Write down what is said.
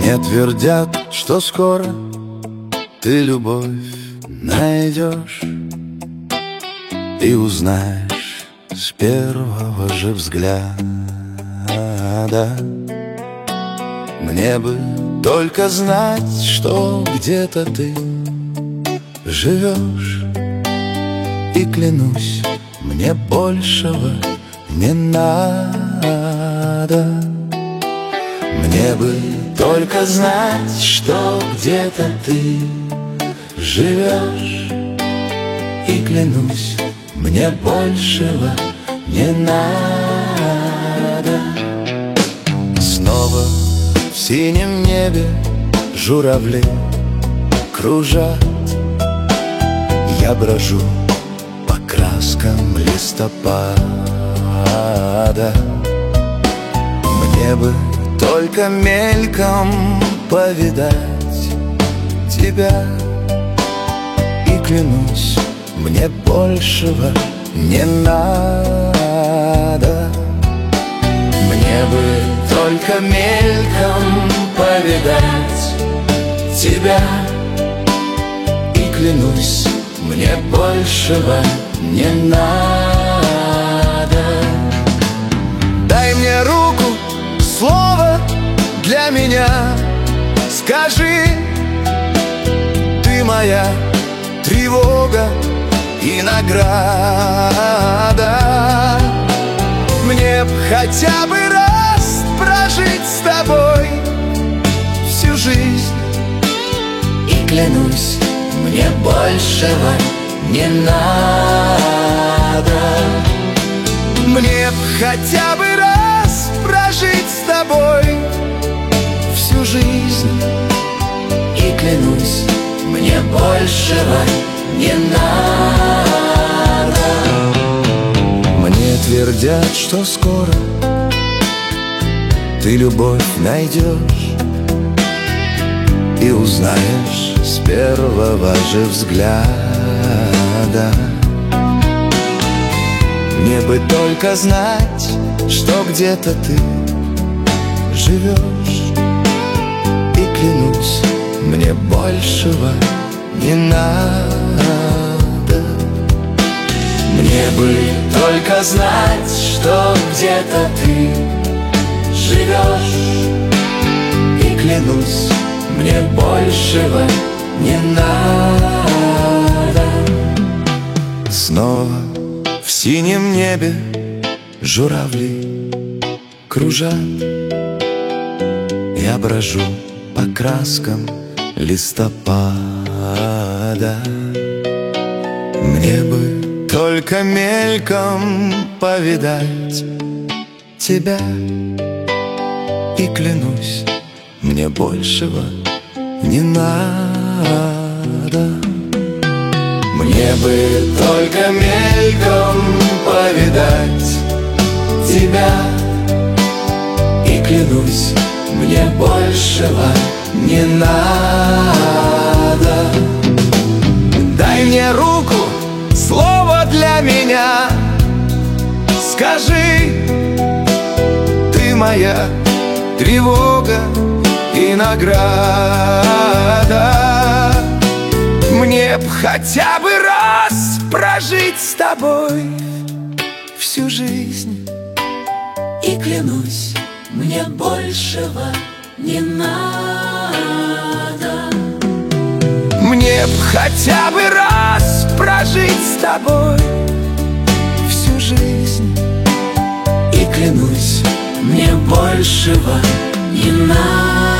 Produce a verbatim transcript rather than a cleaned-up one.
Мне твердят, что скоро ты любовь найдешь и узнаешь с первого же взгляда. Мне бы только знать, что где-то ты живешь, и клянусь, мне большего не надо. Мне бы только знать, что где-то ты живешь, и клянусь, мне большего не надо. Снова в синем небе журавли кружат, я брожу по краскам листопада. Мне бы только мельком повидать тебя, и клянусь, мне большего не надо. Мне бы только мельком повидать тебя, и клянусь, мне большего не надо. Дай мне руку, слово для меня, скажи, ты моя тревога и награда. Мне б хотя бы раз прожить с тобой всю жизнь, и клянусь, мне большего не надо. Мне б хотя бы раз прожить с тобой всю жизнь, и клянусь, мне большего не надо. Мне твердят, что скоро ты любовь найдешь и узнаешь с первого же взгляда. Мне бы только знать, что где-то ты живешь, и клянусь, мне большего не надо. Мне бы только знать, что где-то ты живешь, и клянусь, мне большего не надо. Снова в синем небе журавли кружат, я брожу по краскам листопада. Мне бы только мельком повидать тебя, и клянусь, мне большего не надо. Мне бы только мельком повидать тебя, и клянусь, мне большего не надо. Дай мне руку, слово для меня, скажи, ты моя тревога и награда. Мне б хотя бы раз прожить с тобой всю жизнь, и клянусь, мне большего не надо. Мне б хотя бы раз прожить с тобой всю жизнь, и клянусь, мне большего не надо.